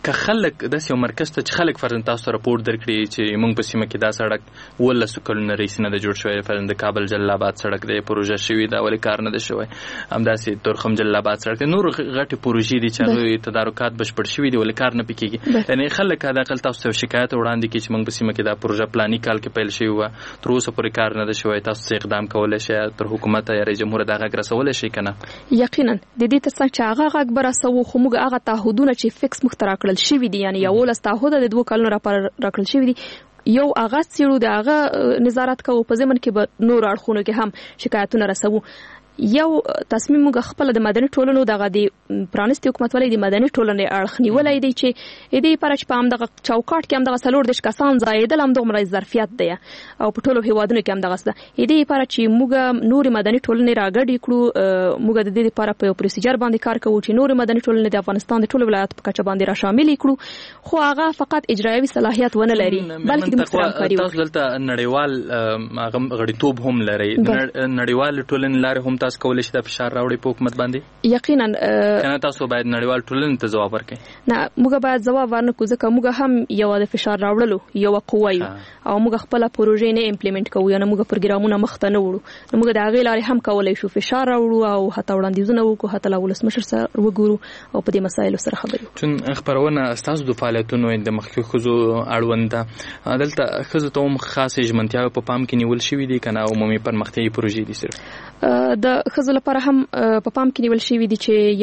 که خلک داسې یو مرکز ته چې خلک فرضاً تاسو ته راپورټ درکړي چې موږ په سیمه کې دا سړک ولسو کلونه رئیس نه دی جوړ شوی، فرضاً د کابل جلال آباد سړک دی پروژه شوې ده ولې کار نه دی شوی، همداسې تورخم جلال آباد سړک دی، نور غټې پروژې دي چې هغوی تدارکات بشپړ شوي دي ولې کار نه پې کېږي. یعنې خلک حداقل تاسو ته شکایت وړاندې کړي چې موږ په سیمه کې دا پروژه پلاني کال کې پیل شوې وه تر اوسه پورې کار نه دی شوی، تاسو څه اقدام کولی شئ تر حکومت یا رئیس جمهور دا غږ رسولی شئ که نه؟ یقینا د دې تر څنګ چې هغه غږ به رسوو خو موږ هغه تعهدونه چې فکس موږ ته راکړل شوي دي یعنې یولس تعهده د دوه کلونو راپاره راکړل شوي دي یو هغه څېړو د هغه نظارت کوو په ضمن کې به نور اړخونو کې هم شکایتونه رسوو. یو تصمیم موږ خپل د مدني ټولنو دغه د پرانیستي حکومتولۍ د مدني ټولنې اړخ نیولی دی چې د دې لپاره چې په همدغه چوکاټ کې همدغه څلور دېرش کسان ځایېدل همدغومره ظرفیت دی او په ټولو هېوادونو کې همدغسې ده. د دې لپاره چې موږ نورې مدني ټولنې راګډې کړو، موږ د دې لپاره په یو پروسیجر باندې کار کوو چې نورې مدني ټولنې د افغانستان د ټولو ولایاتو په کچه باندې راشاملې کړو، خو هغه فقط اجرایوي صلاحیت ونه لري بلکې د موږ سره همکاري وکړي. تاسو دلته نړیوال هغه غړیتوب هم لرئ، نړیوال ټولنې لارې هم تاسو کولی شئ د فشار راوړي په حکومت باندې؟ یقینا کنه تاسو باید نړیوال ټولنې ته ځواب ورکړئ. نه موږ باید ځواب ورنکړو ځکه موږ هم یو د فشار راوړلو یو قوه یو او موږ خپله پروژې نه امپلیمنټ کوو یعنې موږ پروګرامونه مخته نه وړو، نو موږ د هغې لارې هم کولی شو فشار راوړو او حتی وړاندیزونه وکړو، حتی له ولسمشر سره وګورو او په دې مسایلو سره خبرې وکړو. چون خپرونه ستاسو د فعالیتونو د مخکې ښځو اړوند ده، دلته ښځو ته هم خاصې ژمنتیاوې په پام کې نیول شوي دي که نه عمومي پرمختیایي پروژې دي صرف؟ د ښځو لپاره هم په پام کې نیول شوي دي چې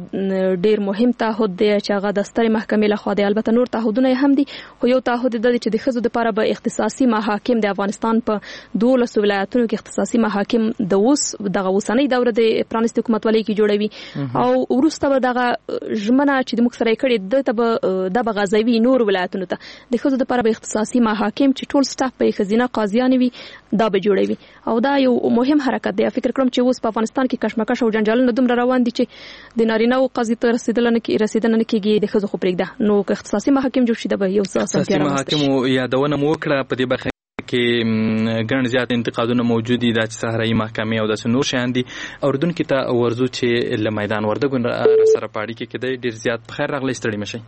یو ډیر مهم تعهد دی چې هغه د سترې محکمې لخوا دی، البته نور تعهدونه هم دي خو یو تعهد دا دی چې د ښځو لپاره به اختصاصي محاکم د افغانستان په دولسو ولایتونو کې اختصاصي محاکم د اوس دغه اوسنۍ دوره د پرانیستي حکومتولۍ کې جوړوي او وروسته به دغه ژمنه چې د موږ سره یې کړې دلته به دا به غځوي نور ولایتونو ته، د ښځو لپاره به اختصاصي محاکم چې ټول سټاف به یې ښځینه قاضیانې وي دا به جوړوي او دا یو مهم حرکت دی. فکر کوم چې اوس په افغانستان کې کشمکش او جنجالونه دومره روان دي چې د نارینه‌و قاضي ته رسېدل نه کېږي، د ښځو خو پرېږده، نو که اختصاصي محاکم جوړ شي دا به یو څه اسانتیا رامنځته شي. محاکمو یادونه مو وکړه په دې برخه کې ګڼ زیات انتقادونه موجود دي دا چې صحرایي محکمې او داسې نور شیان دي. اورېدونکي ته ورځو چې له میدان وردګو سره په اړیکه کې دی، ډېر زیات په خیر راغلی، ستړي مه شئ.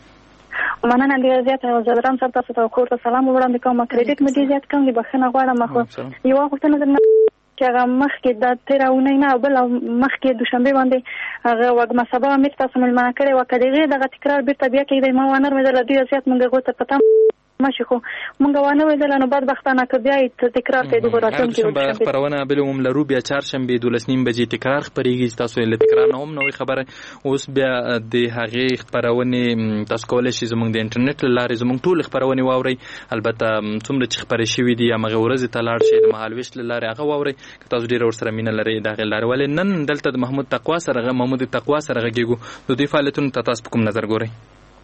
مننه ډېر زیات زلران صاحب، تاسو ته کور ته سلام وړاندې کوم. کریډټ مې ډېر زیات کم دی، بخښنه غواړم. خو یوه غوښتنه درنه چې هغه مخکې د تېره اونۍ نه بل مخکې دوشنبې باندې هغه وږمه سبا امیر تاسو مېلمانه کړې وه، که د هغې دغه تکرار بېرته بیا کېږدی ما ونه رمېدله ډېره زیات مونږ هغو ته په تم ماشي خو مونږ ونه ویدله نو بدبختانه که بیا یې تکرار کوي دغو راتلونکي خپرونه بل عموم لرو بیا چهارشنبې دولس نیم بجې تکرار خپرېږي چې تاسو له تکرار نه هم نوې خبره. اوس بیا د هغې خپرونې تاسو کولی شئ زموږ د انټرنیټ له لارې زموږ ټولې خپرونې واورئ، البته څومره چې خپرې شوي دي همغې ورځې ته لاړ شئ د مهالویش له لارې هغه واورئ که تاسو ډېره ورسره مینه لرئ د هغې لارې. ولې نن دلته د محمود تقوا سره محمود تقوا سره غږېږو، د دوی فعالیتونو ته تاسو په کوم نظر ګورئ؟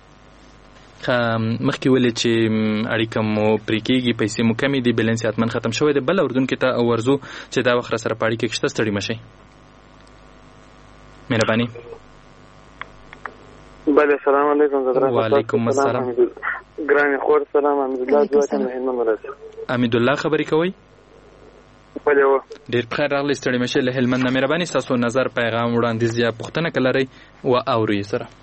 مخکې ولې چې اړیکه مو پرې کېږي، پیسې مو کمې دي، بیلنس یې حتمن ختم شوی دی، بل اورېدونکي ته ورځو چې دا وخت راسره په اړیکه کې شته، ستړي مه شئ. مهرباني. بله سلام علیکم. وعلیکم السلام. ګرانې خور سلام، حمیدالله ځواکم له هلمند ولایت. حمیدالله خبرې کوئ؟ بله و ډېر په خیر راغلی، ستړي مه شئ. له هلمند نه مهرباني ستاسو نظر، پیغام، وړاندیز یا پوښتنه که لرئ و اورو یې سره.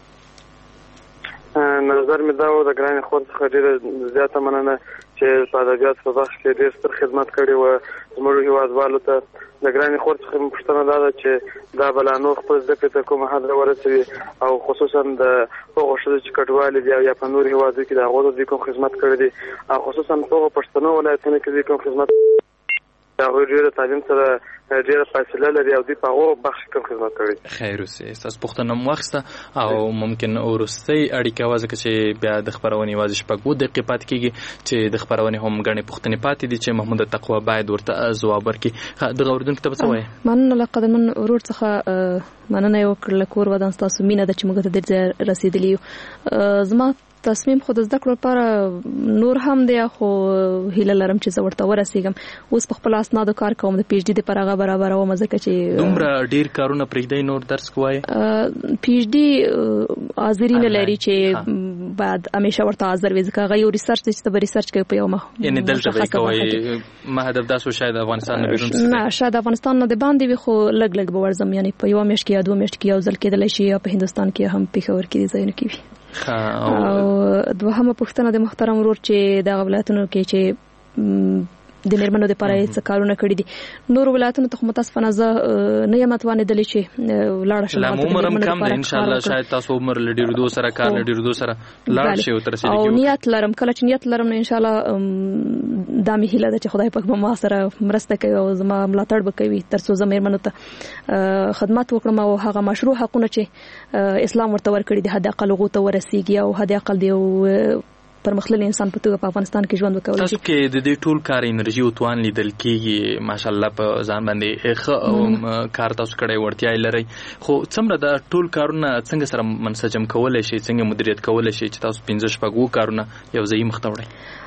نظر مې دا و د ګرانې خور څخه ډېره زیاته مننه چې په ادبیاتو په بخش کې ډېر ستر خدمت کړی وه زموږ هېوادوالو ته. د ګرانې خور څخه مې پوښتنه دا ده چې دا به لا نور خپل زده کړې ته کومه حد ورسوي او خصوصا د هغو ښځو چې کډوالې دي او یا په نورو هېوادونو کې د هغو ته دوی کوم خدمت کړی دی او خصوصا په هغو پښتنو ولایتونو کې دوی کوم خدمت د هغوی ډېره تعلیم سره ډېره فاصله لري او دوی په هغو بخش کې کوم خدمت کړی. خیر اوسې، ستاسو پوښتنه مو واخیسته او ممکن وروستۍ اړیکه وه ځکه چې بیا د خپرونې یوازې شپږ اووه دقیقې پاتې کېږي چې د خپرونې هم ګڼې پوښتنې پاتې دي چې محمود تقوا باید ورته ځواب ورکړي. دغه اورېدونکي ته به څه وایې؟ مننه له قدرمن ورور څخه مننه یې وکړله. کور ودان ستاسو مینه ده چې موږ ته ډېر ځای رسېدلي یو. زما تصمیم خو د زده کړو لپاره نور هم دی خو هیله لرم چې زه ورته ورسېږم. اوس په خپلو اسنادو کار کوم، د پی ایچ ډي دپاره هغه برابروم ځکه چې دومره ډېر کارونه پرېږدئ نور درس کوایې؟ پی ایچ ډي حاضري نه لري چې باید همیشه ورته حاضر وي ځکه هغه یو ریسرچ دی چې ته به ریسرچ کوې په یو مخ یعنې دلته به یې کوئ. ما هدف دا شو شاید افغانستان نه بیرون نه شاید افغانستان نه د باندې وي خو لږ لږ به ورځم، یعنې په یوه میاشت کې یا دوه میاشت کې یو ځل کېدلی شي یا په هندوستان کې هم پېښور کې دې ځایونو کې وي. او دوهمه پوښتنه د محترم ورور چې د ولایتونو کې چې د میرمنو لپاره څه کارونه کړی دي. نور ولایتونو ته متاسفانه زه نه یم اتوانېدلې چې لاړه شم. لا عمر هم کم دی ان شاء الله، شاید تاسو عمر لډی ردو سره کار لډی ردو سره لاړ شي او تر څه او نیت لرم کله چې نیت لرم نو ان شاء الله دا مې هیله ده چې خدای پاک به ما سره مرسته کوي او زما ملاتړ به کوي تر څو زه میرمنو ته خدمت وکړم او هغه مشروع حقونه چې اسلام ورته ورکړي دي حد اقل هغو ته ورسیږي او حد اقل دی پرمختللی انسان په توګه په افغانستان کې ژوند وکړي. تاسو کې د دې ټول کار انرژي او توان لیدل کېږي ماشاءالله په ځان باندې ښه کار تاسو کړی وړتیا لري، خو څومره د ټول کارونه څنګه سره منسجم کولای شي، څنګه مدیریت کولای شي چې تاسو پنځه شپږ کارونه یو ځای مخ ته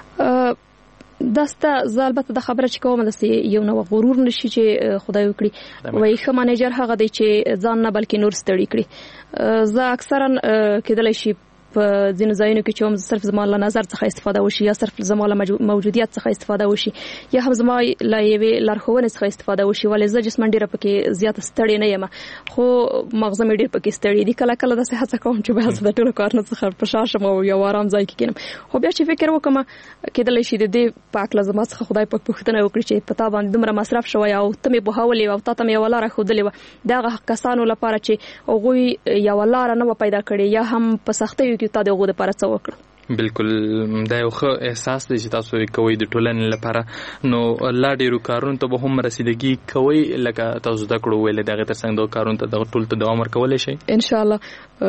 وړئ؟ داسته زه البته د خبره چې کوم داسې یو نوع غرور نشي چې خدای وکړي وایي ښه منیجر هغه دی چې ځان نه بلکې نور ستړي کړي. زه اکثرا کېدلی شي په ځینو ځایونو کې چې هم صرف زما له نظر څخه استفاده وشي یا صرف زما له موجودیت څخه استفاده وشي یا هم زما له یوې لارښوونې څخه استفاده وشي، ولې زه جسماً ډېره پکې زیاته ستړې نه یم خو مغزه مې ډېر پکې ستړی دي. کله کله داسې هڅه کوم چې بیا زه د ټولو کارونو څخه په شا شم او یو ارام ځای کې کښېنم، خو بیا چې فکر وکړم کېدلی شي د دې په هکله زما څخه خدای پاک پوښتنه وکړي چې په تا باندې دومره مصرف شوی او ته مې پوهولې او تا ته مې یوه لاره ښودلې وه، د هغه کسانو لپاره چې هغوی یوه لاره نه وه پیدا کړې یا هم په سختیو کې تا د هغو دپاره څه وکړه. بالکل دا یو ښه احساس دی چې تاسو یې کوئ د ټولنې لپاره، نو لا ډېرو کارونو ته به هم رسیدګي کوئ لکه تاسو زده کړو ویلې د هغې تر څنګ دغو کارونو ته دغه ټول ته دوام ورکولی شئ انشاءالله.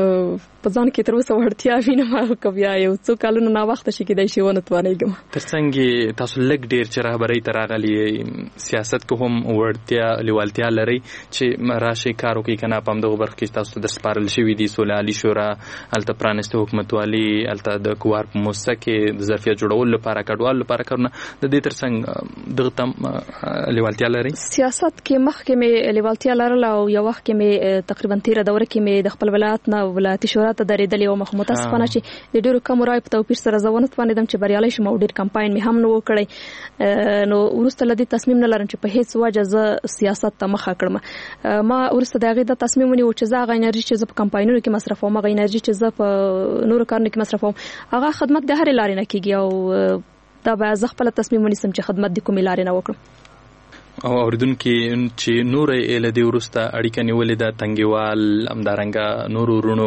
په ځان کې تر اوسه وړتیا وینم که بیا یو څو کلونه ناوخته شي کېدای شي ونه توانېږم. تر څنګ تاسو لږ ډېر چې رهبرۍ ته راغلي سیاست کې هم وړتیا لیوالتیا لرئ چې راشئ کار وکړئ که نه په همدغو برخو کې تاسو ته در سپارل شوي دي سوله عالي شورا، هلته پرانیسته حکومتوالي، هلته د کوار په موسسه کې د ظرفیت جوړولو لپاره کډوالو لپاره کارونه، د دې تر څنګ دغه ته لیوالتیا لرئ؟ سیاست کې مخکې مې لیوالتیا لرله او یو وخت کې مې تقریبا تېره دوره کې مې د خپل ولایت نه ولایتي شورا ته درېدلې وم، خو متاسفانه چې د ډېرو کمو رایو په توپیر سره زه ونه توانېدم چې بریالی شم او ډېر کمپاین مې هم نه و کړی، نو وروسته له دې تصمیم نه لرم چې په هېڅ وجه زه سیاست ته مخه کړم. ما وروسته د هغې دا تصمیم ونیو چې زه هغه انرژي چې زه په کمپاینونو کې مصرفوم، هغه انرژي چې زه په نورو کارونو کې مصرفوم، هغه خدمت د هرې لارې نه کېږي او دا به زه خپله تصمیم ونیسم چې خدمت د کومې لارې نه وکړم. او اوریدونکي چې نور یې له دې وروسته اړیکه نیولې ده تنګیوال همدارنګه نورو وروڼو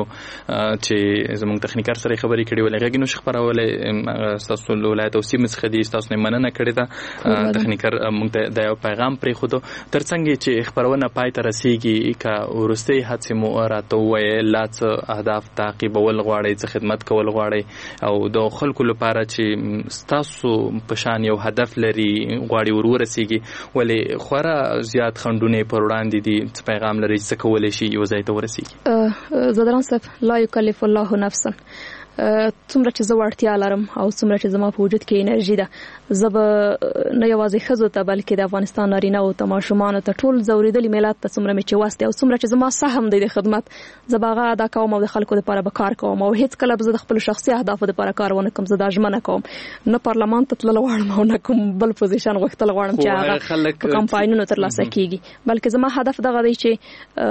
چې زموږ تخنیکر سره خبرې کړې ولې غږ نشو خپرولی ستاسو له ولایت او سیمې څخه دي ستاسو نه مننه کړې ده تخنیکر موږ ته د یو پیغام پرېښودو تر څنګ چې خپرونه پای ته رسیږي که وروستۍ هڅې مو راته ووایې لا څه اهداف تعقیبول غواړئ څه خدمت کول غواړئ او د خلکو لپاره چې ستاسو په شان یو هدف لري غواړي ور ورسیږي ولې خورا زیات خنډونه پر وړاندې دي څه پیغام لري څه کولی شي یو ځای ته ورسیږي؟ زدران صاحب لا یکلف الله نفسا، څومره چې زه وړتیا لرم او څومره چې زما په وجود کې انرژي ده زه به نه یوازې ښځو ته بلکې د افغانستان نارینهو ته ماشومانو ته ټول ځورېدلي ملت ته څومره مې چې وس دی او څومره چې زما سهم دی د خدمت زه به هغه ادا کوم او د خلکو دپاره به کار کوم او هېڅکله به زه د خپلو شخصي اهدافو دپاره کار ونه کوم. زه دا ژمنه کوم نه پارلمان ته تلل غواړم او نه کوم بل پوزیشن غوښتل غواړم چې هغه په کمپاینونو ترلاسه کېږي، بلکې زما هدف دغه دی چې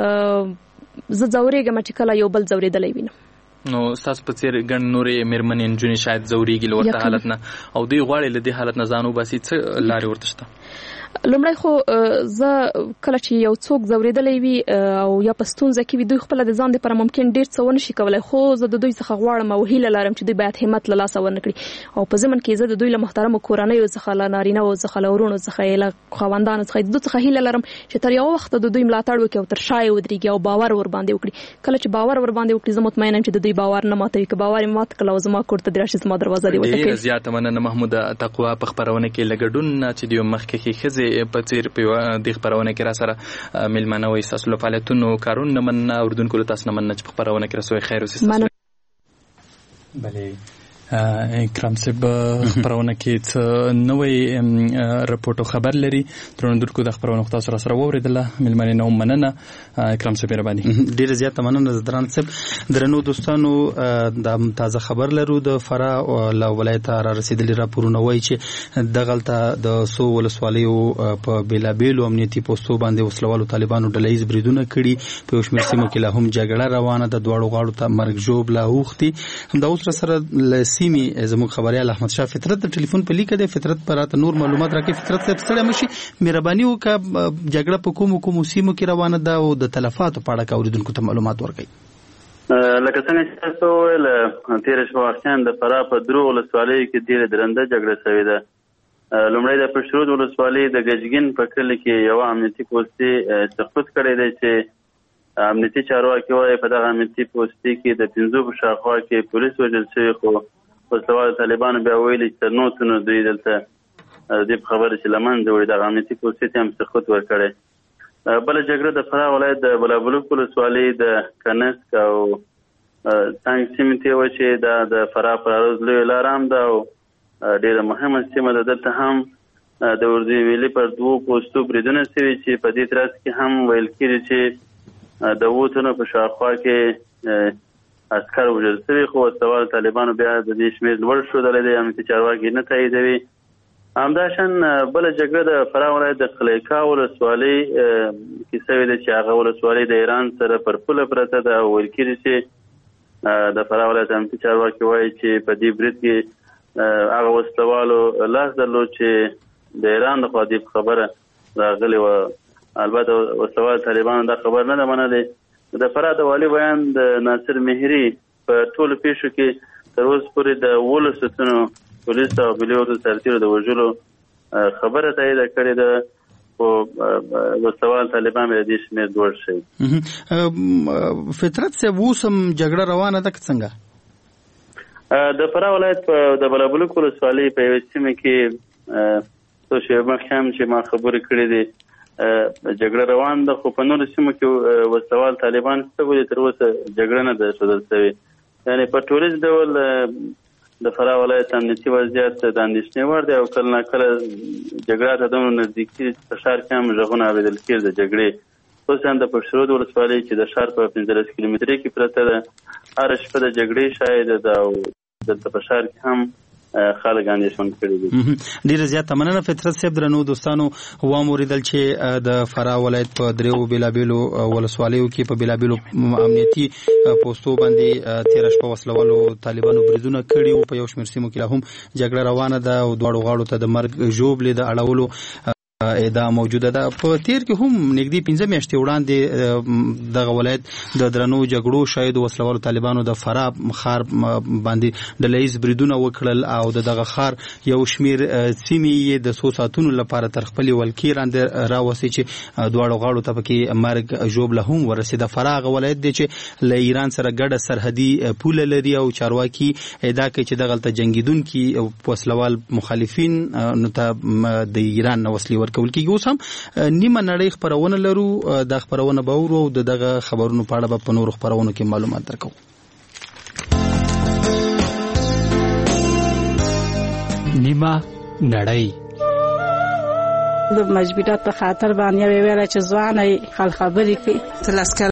زه ځورېږم چې کله یو بل ځورېدلی وینم. نو ستاسو په څېر ګڼ نورې مېرمنې نجونې شاید ځورېږي له ورته حالت نه او دوی غواړي له دې حالت نه ځان وباسي، څه لارې ورته شته؟ لومړی خو زه کله چې یو څوک ځورېدلی وي او یا په ستونزه کې وي دوی خپله د ځان دپاره ممکن ډېر څه ونه شي کولی، خو زه د دوی څخه غواړم او هیله لرم چې دوی باید همت له لاسه ورنه کړي او په ضمن کې زه د دوی له محترمو کورنیو څخه له نارینهو څخه له وروڼو څخه له خاوندانو څخه د دوی څخه هیله لرم چې تر یوه وخته د دوی ملاتړ وکړي او تر شا یې ودرېږي او باور ورباندې وکړي. کله چې باور ورباندې وکړي زه مطمئنه یم چې د دوی باور نه ماتوي، که باور یې مات کړل او زما کور ته دې راشي زما دروازه دې وټکوي. ډېره زیاته مننه محموده تقوا په خپرونه کې له ګډون نه چې د یو مخکښې ښځې په څېر په د خپرونه کې را سره مېلمانه وئ ستاسو له فعالیتونو کارونه مننه اورېدونکو له تاسو نه مننه چې په خپرونه کې رسوئ خیر اوسئ. مننه. بلې اکرام صاحب خبرونه کې څه نوې رپورټ او خبر لري ترندونکو د خبرونه خاص سره سره وریدله ملمنه نو مننه اکرام صاحب ربانی ډیر زیات مننه دران صاحب درنو دوستانو د تازه خبر لرو د فرا له ولایت را رسیدلی راپورونه وایي چې دغلطه د سو ولسوالیو په بیلابیلو امنیتي پوسټو باندې وسلوالو طالبانو ډلهیز بریدونه کړي په شمیر سیمو کې لا هم جګړه روانه ده دواړو غاړو ته مرګ جوړ لا اوختي همدا اوس سره سیمي زموږ خبريال احمد شاه فطرت د ټلیفون په لیکه د فطرت پراته نور معلومات راکې فطرت صاحب ستړي مشي مهرباني وکړه جګړه په کوم کوم سیمو کې روانه ده او د تلفاتو په اړه اوریدونکو ته معلومات ورکړي لکه څنګه چې تاسو ویل تیر شپه وختیان د فرا په درو ولسوالیو کې ډیره درنده جګړه شوې ده لومړی د پشرود ولسوالۍ د ګجګین په کلي کې یو امنیتي پوستې سقوط کړی دی چې امنیتي چارواکي وایي په دغه امنیتي پوستې کې د پنځو په شاوخوا کې پولیس وژل شوي خو وسلوالو طالبانو بیا ویلي چې تر نو څنو دوی دلته دې په خبره چې له منځه وړي دغه امنیتي پوستې ته هم سقوط ورکړی بله جګړه د فرا ولایت د بلابلوک ولسوالۍ د کنسک او څنګ سیمې ته وه چې دا د فرا پر عروض لویه لاره هم ده او ډېره مهمه سیمه ده دلته هم د اردوی ویلي پر دوو پوستو بریدونه شوي چې په دې ترڅ کې هم ویل کېږي چې د اووه تنو په شاوخوا کې عسکر وژل شوي خو وسلوالو طالبانو بیا د دې شمېر لوړ ښودلی دی امنیتي چارواکي نه تاییدوي همداشان بله جګړه د فرا ولایت د قلیقا ولسوالۍ کې شوې ده چې هغه ولسوالۍ د ایران سره پر پوله پرته ده او ویل کېږي چې د فرا ولایت امنیتي چارواکي وایي چې په دې برید کې هغه وسلوالو لاس درلود چې د ایران لخوا دې خبره راغلې وه البته وسلوالو طالبانو دا خبر نه ده منلی د فرا د والي بیان د ناصر مهري په ټولو پیښو کې تر اوسه پورې د اوولسو تنو پولیس او ملي اردو سرتیرو د وژلو خبره تاییده کړې ده خو وسلوال طالبان بیا دې شمېر لوړ شوي فطرت صاحب اوس هم جګړه روانه ده که څنګه د فرا ولایت په د بلابلوک ولسوالۍ په یوې سیمه کې څو شېبې مخکې هم چې ما خبرې کړې دي جګړه روان ده خو په نورو سیمو کې وسلوال طالبان څه ولې تر اوسه جګړه نه ده ښودل شوې یعنې په ټولیز ډول د فرا ولایت امنیتي وضعیت د اندېښنې وړ دی او کله ناکله جګړه ته دومره نزدیک کېږي چې په ښار کې هم غږونه اورېدل کېږي د جګړې خصوصا د پشرود ولسوالۍ چې د ښار په پنځلس کیلومترۍ کې پرته ده هره شپه د جګړې شاهده ده او دلته په ښار کې هم خلک اندېښمن کړي دي ډیره زیاته مننه فطرت صاحب درنو دوستانو وام اوریدل چې د فرا ولایت په دریو بیلابیلو ولسوالیو کې په بیلابیلو امنیتي پوسټو باندې تیر شپه وسلوالو طالبانو بریدونه کړي او په یو شمېر سیمو کې لا هم جګړه روانه ده او دواړو غاړو ته د مرګ ژوبلې د اړولو دا موجوده ده په تیر کې هم نږدې پنځه میاشتې وړاندې دغه ولایت د درنو جګړو شاید وسلوالو طالبانو د فرا ښار باندې ډلهیز بریدونه وکړل او دغه ښار یو شمیر سیمې یې د څو ساعتونو لپاره تر خپلې ولکې لاندې راوستې چې دواړو غاړو ته پکې مرګ ژوبله هم ورسېده فرا هغه ولایت دی چې له ایران سره ګډه سرحدي پوله لري او چارواکي ادعا کوي چې دغلته جنګېدونکي وسلوال مخالفین نو ته د ایران نه وسلې کول کېږي اوس هم نیمه نړۍ خپرونه لرو دا خپرونه به اورو او دغه خبرونو په اړه به په نورو خپرونو کې معلومات درکو نیمه نړۍ د مجبورات په خاطر باندې ویل چې ځواني خل خبرې کوي